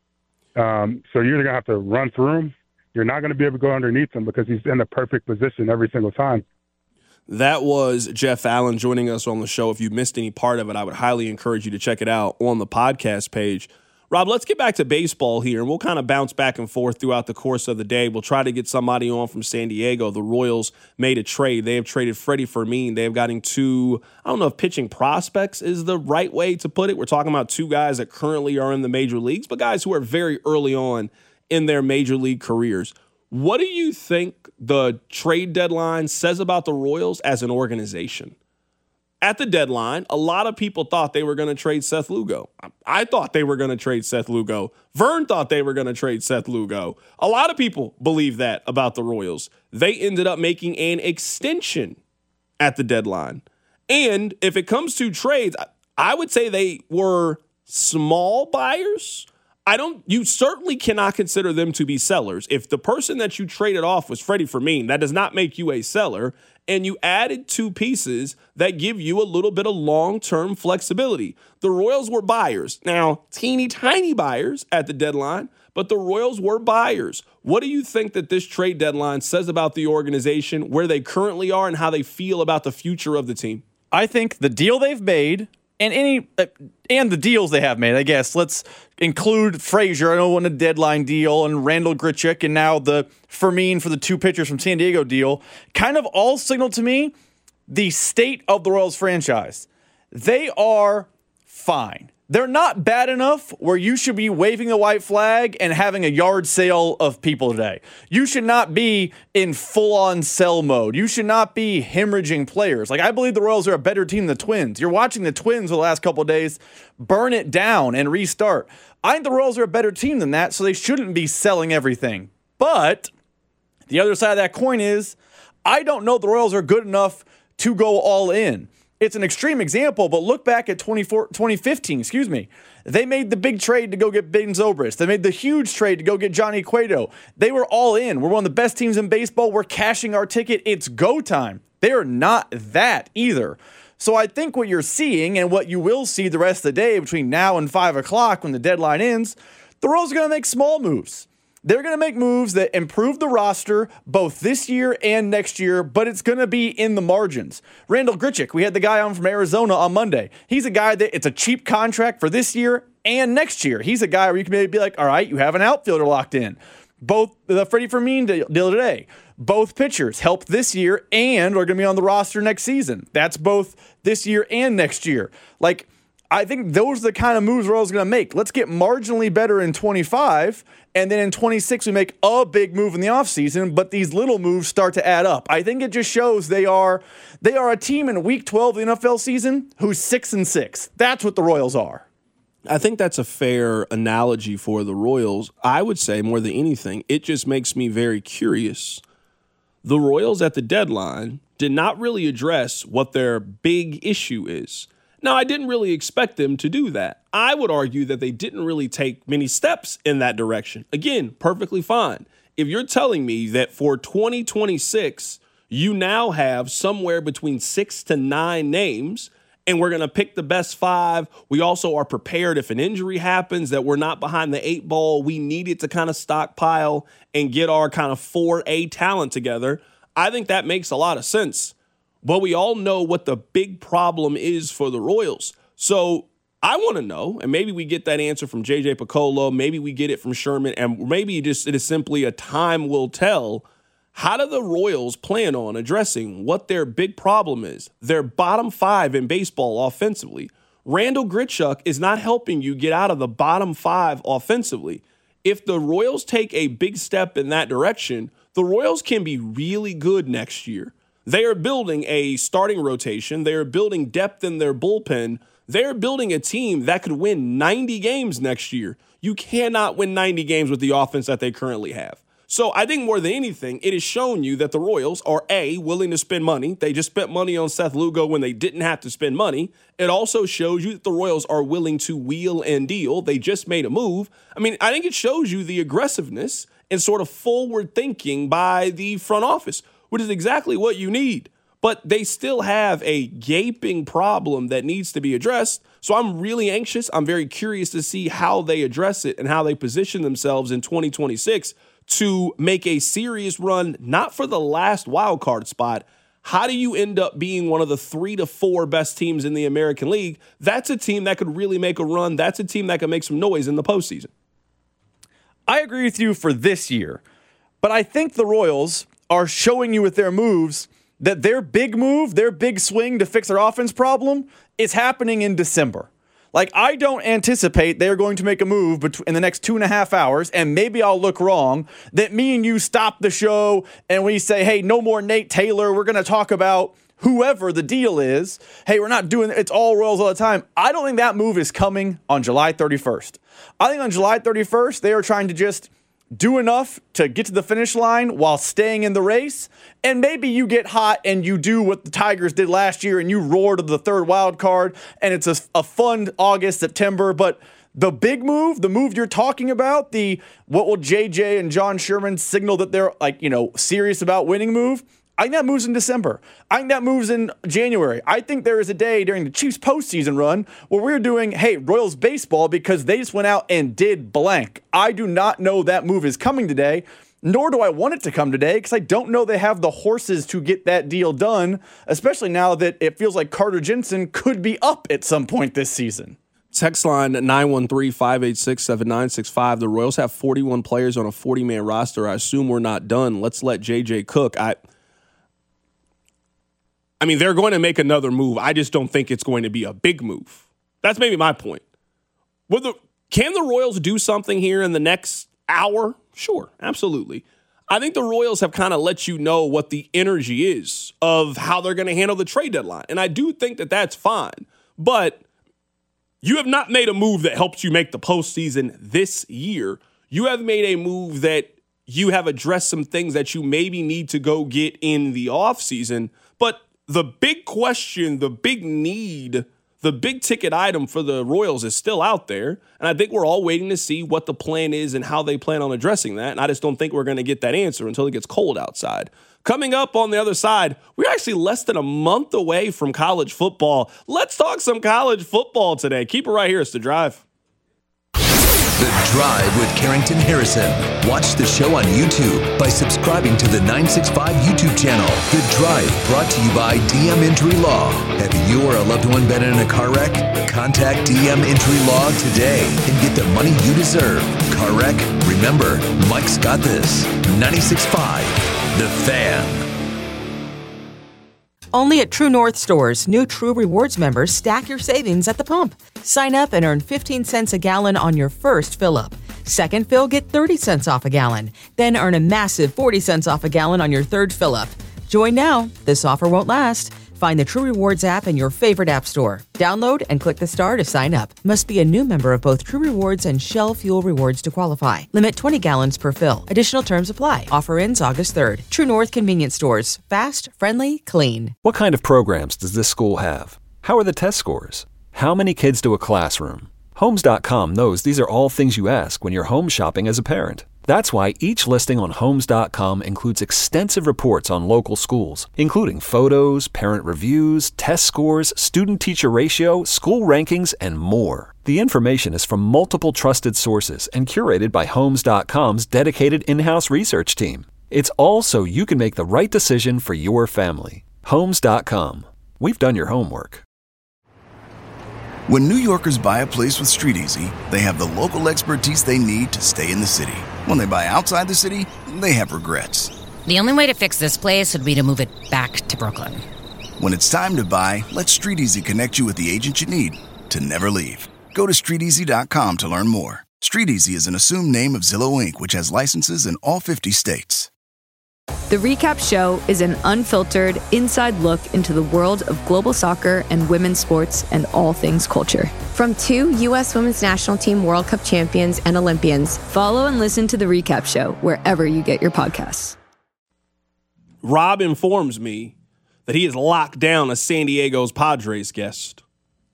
So you're either going to have to run through him. You're not going to be able to go underneath him because he's in the perfect position every single time. That was Jeff Allen joining us on the show. If you missed any part of it, I would highly encourage you to check it out on the podcast page. Rob, let's get back to baseball here, and we'll kind of bounce back and forth throughout the course of the day. We'll try to get somebody on from San Diego. The Royals made a trade. They have traded Freddie Fermin. They have gotten 2, I don't know if pitching prospects is the right way to put it. We're talking about 2 guys that currently are in the major leagues, but guys who are very early on in their major league careers. What do you think the trade deadline says about the Royals as an organization? At the deadline, a lot of people thought they were going to trade Seth Lugo. I thought they were going to trade Seth Lugo. Vern thought they were going to trade Seth Lugo. A lot of people believe that about the Royals. They ended up making an extension at the deadline. And if it comes to trades, I would say they were small buyers. You certainly cannot consider them to be sellers. If the person that you traded off was Freddie Fermin, that does not make you a seller. And you added 2 pieces that give you a little bit of long-term flexibility. The Royals were buyers. Now, teeny tiny buyers at the deadline, but the Royals were buyers. What do you think that this trade deadline says about the organization, where they currently are, and how they feel about the future of the team? I think the deal they've made and the deals they have made, I guess. Let's include Frazier, I know, on a deadline deal, and Randall Grichuk, and now the Fermin for the 2 pitchers from San Diego deal, kind of all signal to me the state of the Royals franchise. They are fine. They're not bad enough where you should be waving a white flag and having a yard sale of people today. You should not be in full-on sell mode. You should not be hemorrhaging players. Like, I believe the Royals are a better team than the Twins. You're watching the Twins for the last couple of days burn it down and restart. I think the Royals are a better team than that, so they shouldn't be selling everything. But the other side of that coin is, I don't know the Royals are good enough to go all in. It's an extreme example, but look back at 2015, They made the big trade to go get Ben Zobrist. They made the huge trade to go get Johnny Cueto. They were all in. We're one of the best teams in baseball. We're cashing our ticket. It's go time. They are not that either. So I think what you're seeing, and what you will see the rest of the day between now and 5 o'clock when the deadline ends, the Royals are going to make small moves. They're going to make moves that improve the roster both this year and next year, but it's going to be in the margins. Randall Grichuk, we had the guy on from Arizona on Monday. He's a guy that it's a cheap contract for this year and next year. He's a guy where you can maybe be like, all right, you have an outfielder locked in. Both the Freddie Fermin deal today. Both pitchers help this year and are going to be on the roster next season. That's both this year and next year. Like, I think those are the kind of moves Royals going to make. Let's get marginally better in 25, and then in 26 we make a big move in the offseason, but these little moves start to add up. I think it just shows they are a team in Week 12 of the NFL season who's 6-6. That's what the Royals are. I think that's a fair analogy for the Royals. I would say more than anything, it just makes me very curious. The Royals at the deadline did not really address what their big issue is. Now, I didn't really expect them to do that. I would argue that they didn't really take many steps in that direction. Again, perfectly fine. If you're telling me that for 2026, you now have somewhere between 6 to 9 names, and we're going to pick the best 5. We also are prepared if an injury happens, that we're not behind the 8 ball. We needed to kind of stockpile and get our kind of 4A talent together. I think that makes a lot of sense. But we all know what the big problem is for the Royals. So I want to know, and maybe we get that answer from JJ Picollo, maybe we get it from Sherman, and maybe it is simply a time will tell. How do the Royals plan on addressing what their big problem is? They're bottom 5 in baseball offensively. Randall Grichuk is not helping you get out of the bottom 5 offensively. If the Royals take a big step in that direction, the Royals can be really good next year. They are building a starting rotation. They are building depth in their bullpen. They're building a team that could win 90 games next year. You cannot win 90 games with the offense that they currently have. So I think more than anything, it has shown you that the Royals are, A, willing to spend money. They just spent money on Seth Lugo when they didn't have to spend money. It also shows you that the Royals are willing to wheel and deal. They just made a move. I mean, I think it shows you the aggressiveness and sort of forward thinking by the front office, which is exactly what you need. But they still have a gaping problem that needs to be addressed. So I'm really anxious. I'm very curious to see how they address it and how they position themselves in 2026 to make a serious run, not for the last wild card spot. How do you end up being one of the 3 to 4 best teams in the American League? That's a team that could really make a run. That's a team that could make some noise in the postseason. I agree with you for this year, but I think the Royals are showing you with their moves that their big move, their big swing to fix their offense problem is happening in December. Like, I don't anticipate they're going to make a move in the next 2.5 hours, and maybe I'll look wrong, that me and you stop the show and we say, hey, no more Nate Taylor. We're going to talk about whoever the deal is. Hey, we're not doing it's all Royals all the time. I don't think that move is coming on July 31st. I think on July 31st, they are trying to just do enough to get to the finish line while staying in the race. And maybe you get hot and you do what the Tigers did last year and you roar to the 3rd wild card and it's a fun August, September. But the big move, the move you're talking about, what will JJ and John Sherman signal that they're serious about winning move? I think that moves in December. I think that moves in January. I think there is a day during the Chiefs postseason run where we're doing, hey, Royals baseball because they just went out and did blank. I do not know that move is coming today, nor do I want it to come today because I don't know they have the horses to get that deal done, especially now that it feels like Carter Jensen could be up at some point this season. Text line 913-586-7965. The Royals have 41 players on a 40-man roster. I assume we're not done. Let's let JJ cook. I mean, they're going to make another move. I just don't think it's going to be a big move. That's maybe my point. Can the Royals do something here in the next hour? Sure, absolutely. I think the Royals have kind of let you know what the energy is of how they're going to handle the trade deadline. And I do think that that's fine. But you have not made a move that helps you make the postseason this year. You have made a move that you have addressed some things that you maybe need to go get in the offseason. But the big question, the big need, the big ticket item for the Royals is still out there. And I think we're all waiting to see what the plan is and how they plan on addressing that. And I just don't think we're going to get that answer until it gets cold outside. Coming up on the other side, we're actually less than a month away from college football. Let's talk some college football today. Keep it right here. It's The Drive. The Drive with Carrington Harrison. Watch the show on YouTube by subscribing to the 965 YouTube channel. The Drive, brought to you by DM Injury Law. Have you or a loved one been in a car wreck? Contact DM Injury Law today and get the money you deserve. Car wreck? Remember, Mike's got this. 96.5, The Fan. Only at True North stores, new True Rewards members stack your savings at the pump. Sign up and earn 15 cents a gallon on your first fill-up. Second fill, get 30 cents off a gallon. Then earn a massive 40 cents off a gallon on your third fill-up. Join now. This offer won't last. Find the True Rewards app in your favorite app store. Download and click the star to sign up. Must be a new member of both True Rewards and Shell Fuel Rewards to qualify. Limit 20 gallons per fill. Additional terms apply. Offer ends August 3rd. True North Convenience Stores. Fast, friendly, clean. What kind of programs does this school have? How are the test scores? How many kids to a classroom? Homes.com knows these are all things you ask when you're home shopping as a parent. That's why each listing on Homes.com includes extensive reports on local schools, including photos, parent reviews, test scores, student-teacher ratio, school rankings, and more. The information is from multiple trusted sources and curated by Homes.com's dedicated in-house research team. It's all so you can make the right decision for your family. Homes.com. We've done your homework. When New Yorkers buy a place with StreetEasy, they have the local expertise they need to stay in the city. When they buy outside the city, they have regrets. The only way to fix this place would be to move it back to Brooklyn. When it's time to buy, let StreetEasy connect you with the agent you need to never leave. Go to StreetEasy.com to learn more. StreetEasy is an assumed name of Zillow Inc., which has licenses in all 50 states. The Recap Show is an unfiltered, inside look into the world of global soccer and women's sports and all things culture. From 2 U.S. Women's National Team World Cup champions and Olympians. Follow and listen to The Recap Show wherever you get your podcasts. Rob informs me that he has locked down a San Diego's Padres guest.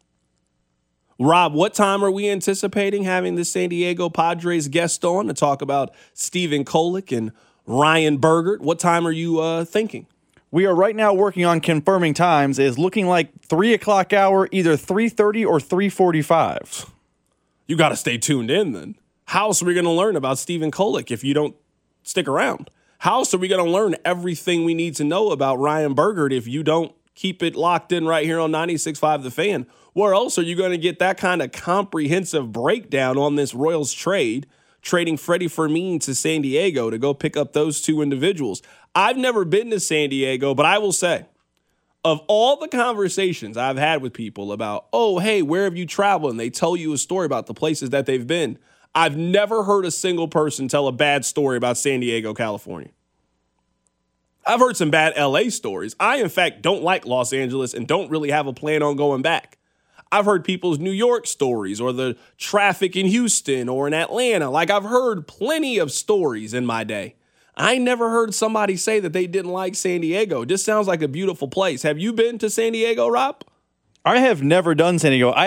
Rob, what time are we anticipating having the San Diego Padres guest on to talk about Stephen Kolek and Ryan Bergert? What time are you thinking? We are right now working on confirming times. It is looking like 3 o'clock hour, either 3:30 or 3:45. You got to stay tuned in then. How else are we going to learn about Stephen Kolek if you don't stick around? How else are we going to learn everything we need to know about Ryan Bergert if you don't keep it locked in right here on 96.5 The Fan? Where else are you going to get that kind of comprehensive breakdown on this Royals trade, trading Freddie Fermin to San Diego to go pick up those two individuals? I've never been to San Diego, but I will say, of all the conversations I've had with people about, oh, hey, where have you traveled? And they tell you a story about the places that they've been. I've never heard a single person tell a bad story about San Diego, California. I've heard some bad LA stories. I, in fact, don't like Los Angeles and don't really have a plan on going back. I've heard people's New York stories or the traffic in Houston or in Atlanta. Like, I've heard plenty of stories in my day. I never heard somebody say that they didn't like San Diego. It just sounds like a beautiful place. Have you been to San Diego, Rob? I have never done San Diego.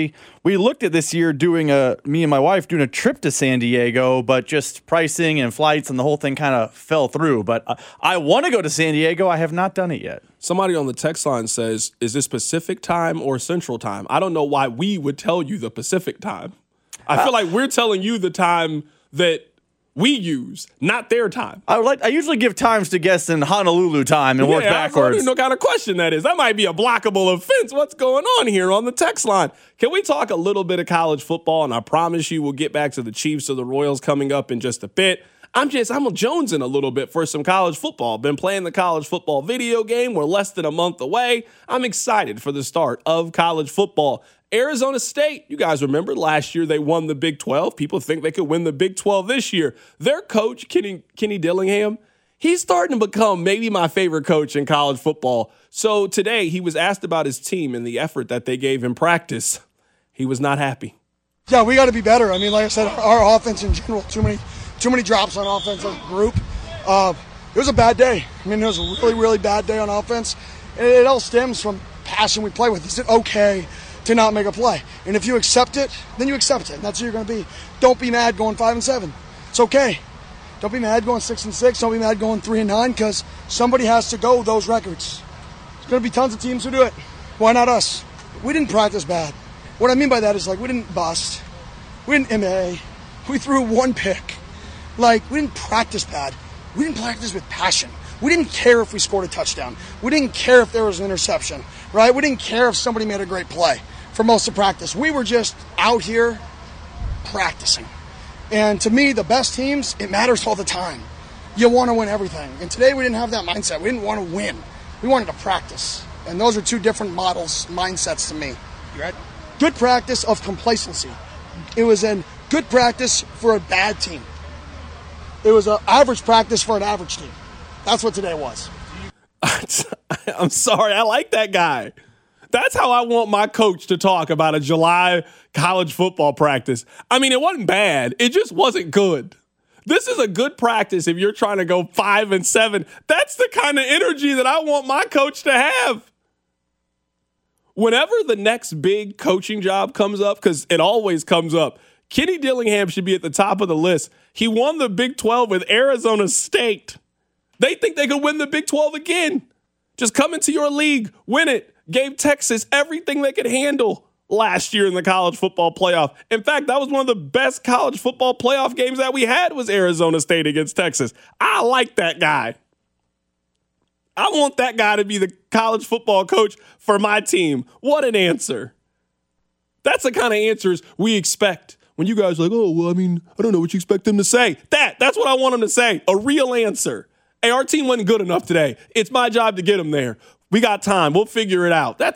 We looked at this year me and my wife doing a trip to San Diego, but just pricing and flights and the whole thing kind of fell through. But I want to go to San Diego. I have not done it yet. Somebody on the text line says, is this Pacific time or Central time? I don't know why we would tell you the Pacific time. I feel like we're telling you the time that we use, not their time. I usually give times to guests in Honolulu time and work backwards. I don't know what kind of question that is. That might be a blockable offense. What's going on here on the text line? Can we talk a little bit of college football? And I promise you we'll get back to the Chiefs or the Royals coming up in just a bit. I'm jonesing a little bit for some college football. Been playing the college football video game. We're less than a month away. I'm excited for the start of college football. Arizona State, you guys remember last year they won the Big 12. People think they could win the Big 12 this year. Their coach, Kenny Dillingham, he's starting to become maybe my favorite coach in college football. So today he was asked about his team and the effort that they gave in practice. He was not happy. Yeah, we got to be better. I mean, like I said, our offense in general, too many drops on offense as a group. It was a bad day. I mean, it was a really, really bad day on offense. And it all stems from passion we play with. Is it okay to not make a play? And if you accept it, then you accept it. And that's who you're going to be. Don't be mad going 5-7. It's okay. Don't be mad going 6-6. Don't be mad going 3-9 because somebody has to go those records. There's going to be tons of teams who do it. Why not us? We didn't practice bad. What I mean by that is, like, we didn't bust. We didn't MA. We threw one pick. Like, we didn't practice bad. We didn't practice with passion. We didn't care if we scored a touchdown. We didn't care if there was an interception, right? We didn't care if somebody made a great play for most of practice. We were just out here practicing. And to me, the best teams, it matters all the time. You want to win everything. And today we didn't have that mindset. We didn't want to win. We wanted to practice. And those are two different mindsets to me. You right? Good practice of complacency. It was a good practice for a bad team. It was an average practice for an average team. That's what today was. I'm sorry. I like that guy. That's how I want my coach to talk about a July college football practice. I mean, it wasn't bad. It just wasn't good. This is a good practice if you're trying to go 5-7. That's the kind of energy that I want my coach to have. Whenever the next big coaching job comes up, because it always comes up, Kenny Dillingham should be at the top of the list. He won the Big 12 with Arizona State. They think they could win the Big 12 again. Just come into your league, win it. Gave Texas everything they could handle last year in the college football playoff. In fact, that was one of the best college football playoff games that we had was Arizona State against Texas. I like that guy. I want that guy to be the college football coach for my team. What an answer. That's the kind of answers we expect. When you guys are like, oh, well, I mean, I don't know what you expect them to say. That's what I want them to say. A real answer. Hey, our team wasn't good enough today. It's my job to get them there. We got time. We'll figure it out. That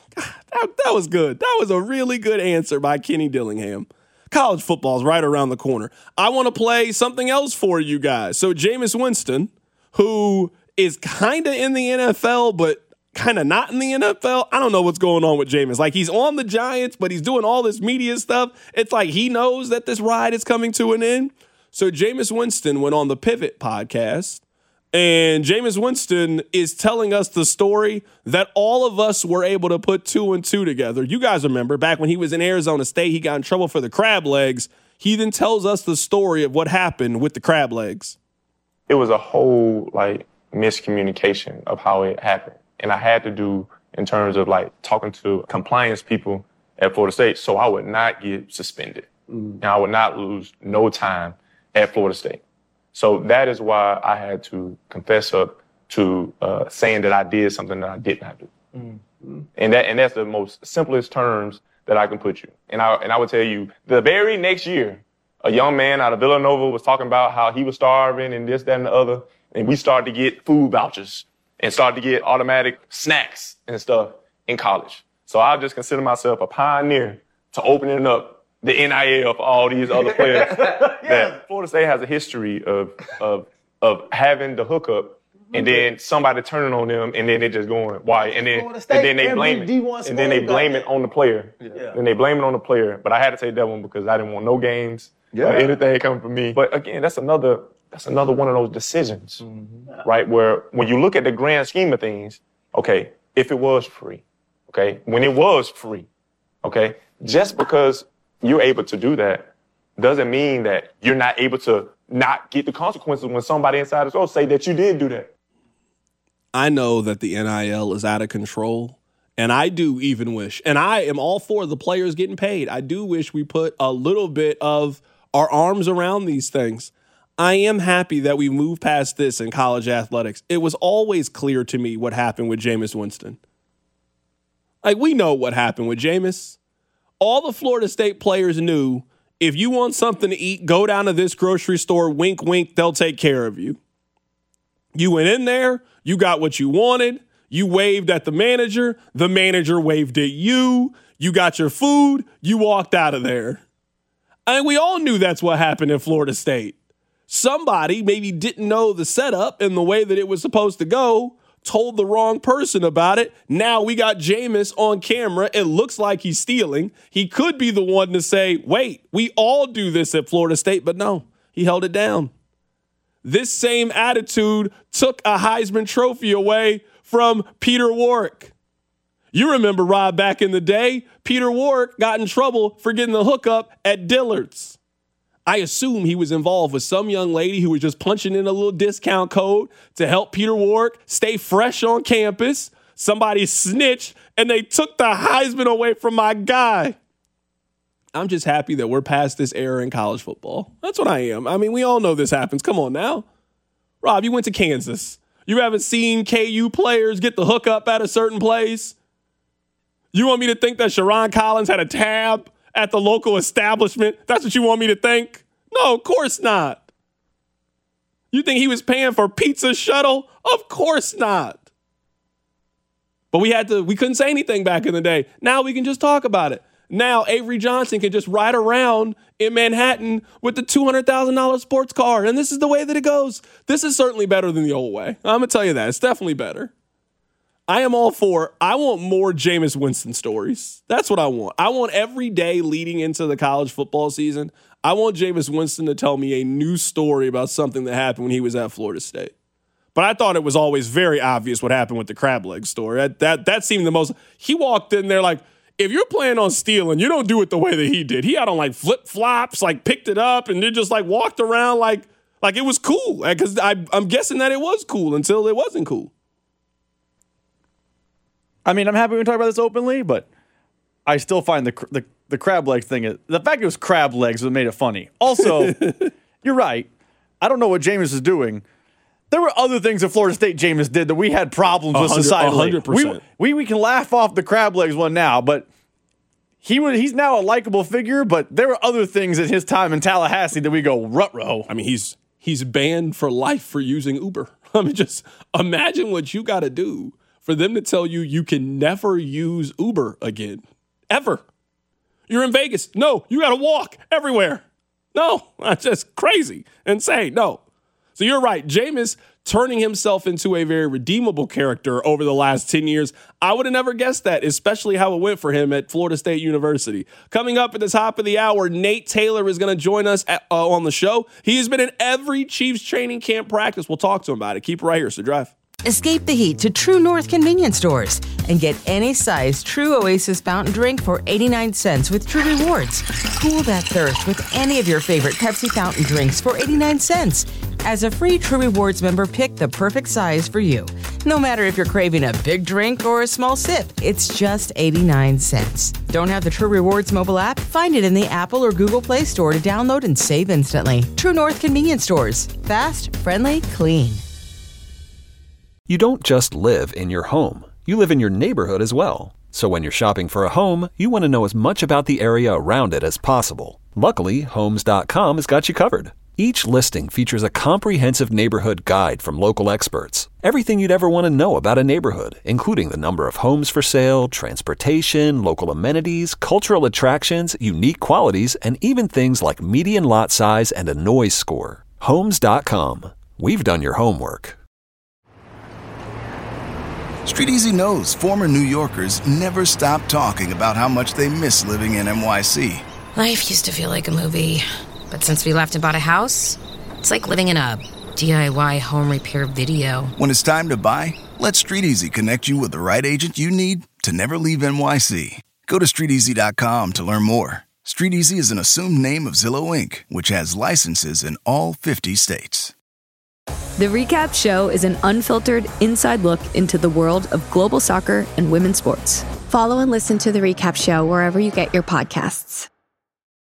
was good. That was a really good answer by Kenny Dillingham. College football's right around the corner. I want to play something else for you guys. So Jameis Winston, who is kind of in the NFL, but kind of not in the NFL. I don't know what's going on with Jameis. Like, he's on the Giants, but he's doing all this media stuff. It's like he knows that this ride is coming to an end. So Jameis Winston went on the Pivot podcast, and Jameis Winston is telling us the story that all of us were able to put 2 and 2 together. You guys remember back when he was in Arizona State, he got in trouble for the crab legs. He then tells us the story of what happened with the crab legs. It was a whole, miscommunication of how it happened. And I had to do in terms of, talking to compliance people at Florida State so I would not get suspended. And I would not lose no time at Florida State. So that is why I had to confess up to saying that I did something that I did not do. And that's the most simplest terms that I can put you. And I would tell you, the very next year, a young man out of Villanova was talking about how he was starving and this, that, and the other. And we started to get food vouchers and started to get automatic snacks and stuff in college. So I just consider myself a pioneer to opening up the NIL for all these other players. That Florida State has a history of having the hookup and then somebody turning on them and then they just going, why? And then they blame it. And then they blame it on the player. And they blame it on the player. But I had to take that one because I didn't want no games or anything coming from me. But again, that's another one of those decisions, right? Where when you look at the grand scheme of things, okay, if it was free, okay, when it was free, okay, just because you're able to do that doesn't mean that you're not able to not get the consequences when somebody inside the store say that you did do that. I know that the NIL is out of control, and I do even wish, and I am all for the players getting paid. I do wish we put a little bit of our arms around these things. I am happy that we moved past this in college athletics. It was always clear to me what happened with Jameis Winston. We know what happened with Jameis. All the Florida State players knew, if you want something to eat, go down to this grocery store, wink, wink, they'll take care of you. You went in there, you got what you wanted, you waved at the manager waved at you, you got your food, you walked out of there. And we all knew that's what happened in Florida State. Somebody maybe didn't know the setup and the way that it was supposed to go, told the wrong person about it. Now we got Jameis on camera. It looks like he's stealing. He could be the one to say, wait, we all do this at Florida State, but no, he held it down. This same attitude took a Heisman Trophy away from Peter Warrick. You remember, Rob, back in the day, Peter Warrick got in trouble for getting the hookup at Dillard's. I assume he was involved with some young lady who was just punching in a little discount code to help Peter Warrick stay fresh on campus. Somebody snitched, and they took the Heisman away from my guy. I'm just happy that we're past this era in college football. That's what I am. I mean, we all know this happens. Come on now. Rob, you went to Kansas. You haven't seen KU players get the hookup at a certain place? You want me to think that Sharon Collins had a tab at the local establishment? That's what you want me to think? No, of course not. You think he was paying for pizza shuttle? Of course not. But we couldn't say anything back in the day. Now we can just talk about it. Now Avery Johnson can just ride around in Manhattan with the $200,000 sports car. And this is the way that it goes. This is certainly better than the old way. I'm going to tell you that. It's definitely better. I am all for, I want more Jameis Winston stories. That's what I want. I want every day leading into the college football season, I want Jameis Winston to tell me a new story about something that happened when he was at Florida State. But I thought it was always very obvious what happened with the crab leg story. That seemed the most, he walked in there like, if you're planning on stealing, you don't do it the way that he did. He had on like flip flops, like picked it up and then just like walked around like it was cool. Because I'm guessing that it was cool until it wasn't cool. I mean, I'm happy we can talk about this openly, but I still find the crab leg thing, the fact it was crab legs what made it funny. Also, you're right. I don't know what Jameis is doing. There were other things that Florida State Jameis did that we had problems with societally. 100%. We can laugh off the crab legs one now, but he's now a likable figure, but there were other things at his time in Tallahassee that we go, ruh-roh. I mean, he's banned for life for using Uber. I mean, just imagine what you got to do for them to tell you can never use Uber again. Ever. You're in Vegas. No, you got to walk everywhere. No, that's just crazy. Insane. No. So you're right. Jameis turning himself into a very redeemable character over the last 10 years. I would have never guessed that, especially how it went for him at Florida State University. Coming up at the top of the hour, Nate Taylor is going to join us on the show. He has been in every Chiefs training camp practice. We'll talk to him about it. Keep it right here. So drive. Escape the heat to True North convenience stores and get any size True Oasis fountain drink for 89 cents with True Rewards. Cool that thirst with any of your favorite Pepsi fountain drinks for 89 cents. As a free True Rewards member, pick the perfect size for you. No matter if you're craving a big drink or a small sip, it's just 89 cents. Don't have the True Rewards mobile app? Find it in the Apple or Google Play Store to download and save instantly. True North convenience stores. Fast, friendly, clean. You don't just live in your home. You live in your neighborhood as well. So when you're shopping for a home, you want to know as much about the area around it as possible. Luckily, Homes.com has got you covered. Each listing features a comprehensive neighborhood guide from local experts. Everything you'd ever want to know about a neighborhood, including the number of homes for sale, transportation, local amenities, cultural attractions, unique qualities, and even things like median lot size and a noise score. Homes.com. We've done your homework. StreetEasy knows former New Yorkers never stop talking about how much they miss living in NYC. Life used to feel like a movie, but since we left and bought a house, it's like living in a DIY home repair video. When it's time to buy, let StreetEasy connect you with the right agent you need to never leave NYC. Go to StreetEasy.com to learn more. StreetEasy is an assumed name of Zillow Inc., which has licenses in all 50 states. The Recap Show is an unfiltered, inside look into the world of global soccer and women's sports. Follow and listen to The Recap Show wherever you get your podcasts.